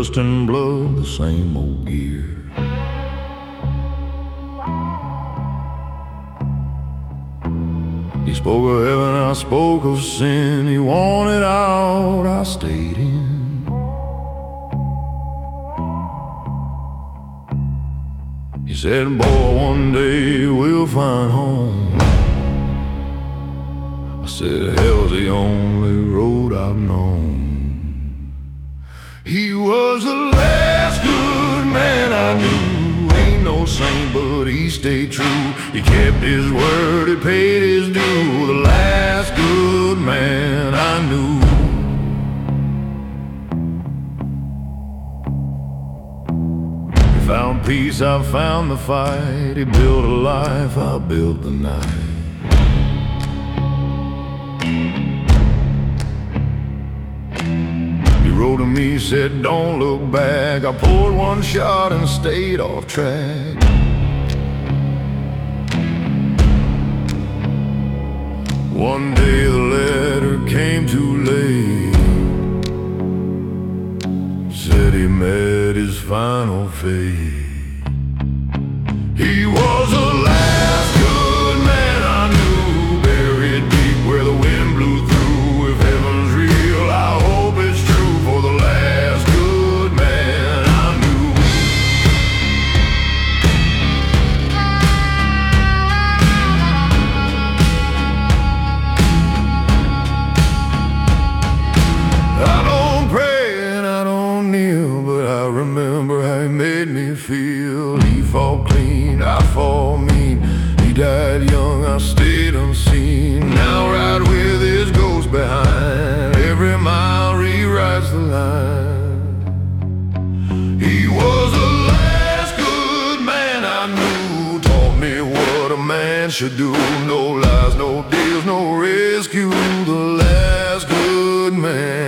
dust and blood, the same old gear. He spoke of heaven, I spoke of sin. He wanted out, I stayed in. He said, boy, one day we'll find home. I said, hell's the only road I've known. He was the last good man I knew. Ain't no saint, but he stayed true. He kept his word, he paid his due. The last good man I knew. He found peace, I found the fight. He built a life, I built the night. Wrote to me, said don't look back. I poured one shot and stayed off track. One day the letter came too late. Said he met his final fate. He was the last good man I knew, buried deep where the wind blew through. If heaven's real, I hope it's true for the last good man I knew. I don't pray and I don't kneel, but I remember how he made me feel. He fought clean, I fought mean. He died young, I stayed unseen. Now right with his ghost behind, every mile rewrites the line. He was the last good man I knew. Taught me what a man should do. No lies, no deals, no rescue. The last good man